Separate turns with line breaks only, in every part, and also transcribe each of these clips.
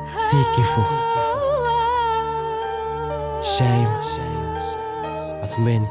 سيكيفو شايم عثمان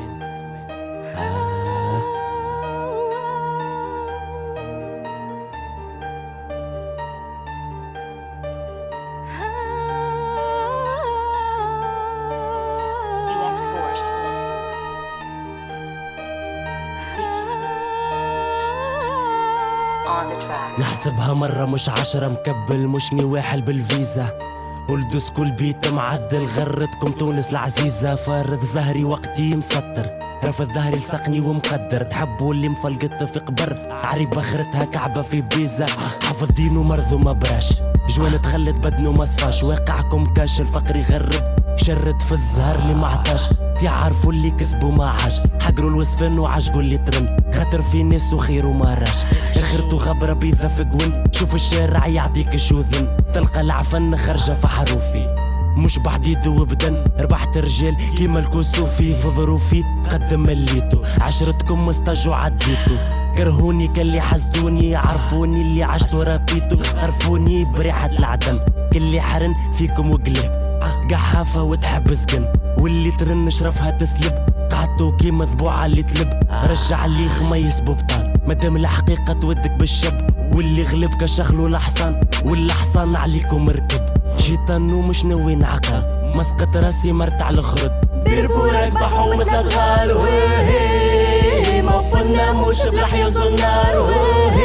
نحسبها مرة مش 10 مكبل مش نواحل بالفيزا ولدوس كل بيت معدل غرتكم تونس العزيزة فارض زهري وقتي مسطر رفض ظهري لسقني ومقدر تحبوا اللي مفلقت في قبر عريب اخرتها كعبة في بيزا حافظ دينه مرضو ما براش جوان تخلت بدنه ما صفاش واقعكم كاش الفقر يغرب شرد في الزهر اللي ما عطاش تعرفوا اللي كسبوا ما عاش حقروا الوصفن وعشقوا اللي ترن خاطر في ناس وخير وما راش اخرتو غبرة بيضة في قوين شوف الشارع يعطيك شوذن تلقى العفن خرجة في حروفي مش بحديد وبدن ربحت رجال كيما الكسوفي في ظروفي قدم مليتو عشرتكم مستجو عديتو كرهوني كاللي حسدوني عرفوني اللي عشتو رابيتو قرفوني بريحة العدم كاللي حرن فيكم وقلب قحافة وتحب سكن واللي ترن شرفها تسلب قعدتو كيما ذبوعة اللي تلب رجع لي خميس ببطان مادام الحقيقة تودك بالشب واللي غلبك شغلو الحصان والحصان عليكم ركب شيطان ومش ناوي نعقل مسقط راسي مرتع الخرد
بيربورك بحو مثل الغال ما قلنا مش بلحيز النار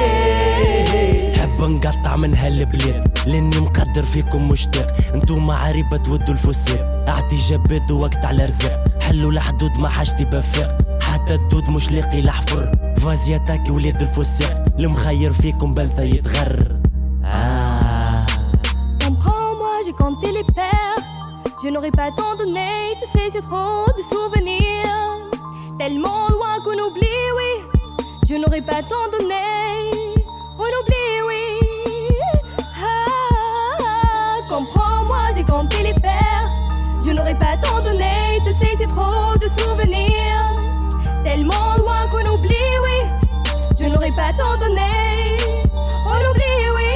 حب نقطع من هالبلاد لاني مقدر فيكم مشتاق انتو معاربة تودوا الفساق اعطي جبات ووقت على رزاق حلوا الحدود ما حاجتي بفاق حتى الدود مش لاقي لحفر فازياتاكي ولاد الفساق المخير فيكم بنثى يتغرر
Comprends-moi, j'ai compté les pertes. Je n'aurais pas tant donné, tu sais, c'est trop de souvenirs. Tellement loin qu'on oublie, oui. Je n'aurais pas tant donné, on oublie, oui. Comprends-moi, j'ai compté les pertes. Je n'aurais pas tant donné, tu sais, c'est trop de souvenirs. Tellement loin qu'on oublie, oui. Je n'aurais pas tant donné, on oublie, oui.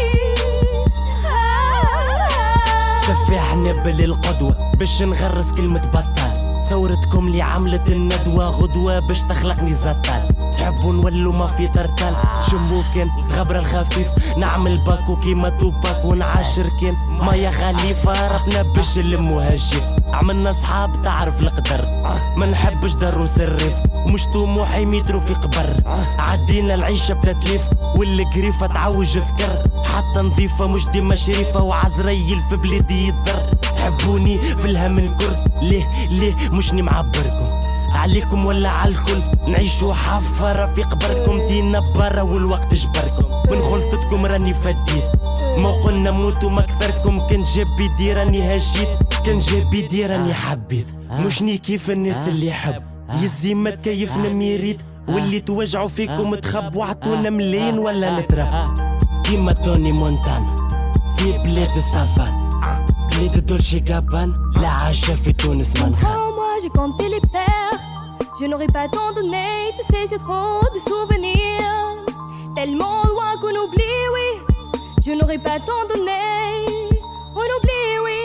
سفاحنا بالقدوة باش نغرس كلمة بطال ثورتكم اللي عملت الندوة غدوة باش تخلقني زطال تحبوا نولوا ما في ترتال شمو كان غبر الخفيف نعمل باكو كيما توباك ونعاشر كان مايا خليفة ربنا باش المهاجر عملنا صحاب تعرف القدر ما نحبش دروس الريف ومش طموحي مترو في قبر عدينا العيشة بتتليف والقريفة تعوج ذكر حتى نظيفة مش ديما شريفة وعزريل في بلادي يضر تحبوني في الهم نكر ليه مش معبركم عليكم ولا عالكل نعيشوا حفرة في قبركم دينا برا والوقت جبركم من خلطتكم راني فديت ما قلنا موتوا ما كثركم كان جاب بيدي راني هجيت كان جاب بيدي راني حبيت مش ني كيف الناس اللي يحب يزي ما تكيفنا ميريد واللي توجعوا فيكم تخبوا عطونا ملايين ولا نترب كيما توني مونتانا في بلاد السافان بلاد دولشي جابان لا عاشا في تونس منخان
Moi j'ai compté les pertes, je n'aurais pas tant donné, tu sais c'est trop de souvenirs. Tellement loin qu'on oublie, oui, je n'aurais pas tant donné, on oublie, oui.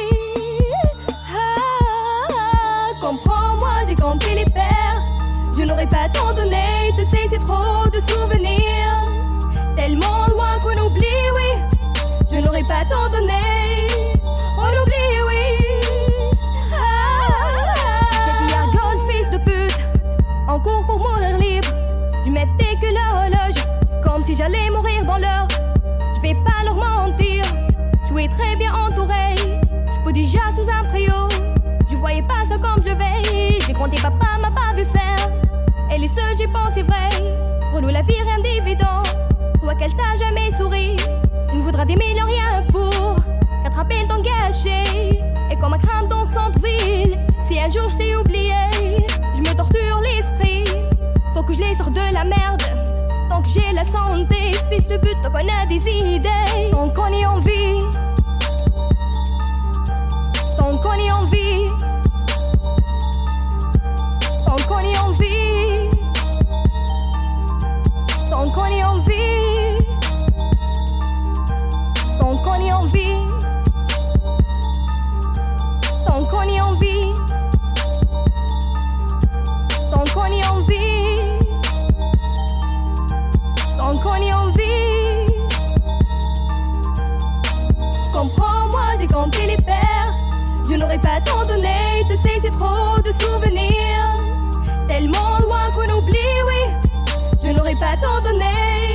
Comprends-moi, j'ai compté les pertes, je n'aurais pas tant donné, tu sais c'est trop de souvenirs. Tellement loin qu'on oublie, oui, je n'aurais pas tant donné, on oublie, oui. En cours pour mourir libre, je mettais que l'horloge, comme si j'allais mourir dans l'heure. Je vais pas leur mentir, je suis très bien entouré. Je peux déjà sous un préau, je voyais pas ça comme je le veille. J'ai compté, papa m'a pas vu faire, et les seuls j'y pense c'est vrai. Pour nous la vie rien d'évident, toi qu'elle t'a jamais souri. Il me faudra des millions rien que pour qu'attraper le temps gâché. Et comme un crâne dans le centre-ville, si un jour je t'ai oublié, je me torture l'esprit, faut que je les sorte de la merde. Tant que j'ai la santé, fils de but, tant qu'on a des idées. Tant qu'on est en vie, tant qu'on est en vie, tant qu'on est en vie, tant qu'on est en vie, tant qu'on est en vie. tant qu'on y en vit, tant qu'on y en vit. Comprends-moi, j'ai compté les pertes. Je n'aurais pas tant donné, tu sais, c'est trop de souvenirs. Tellement loin qu'on oublie, oui. Je n'aurais pas tant donné,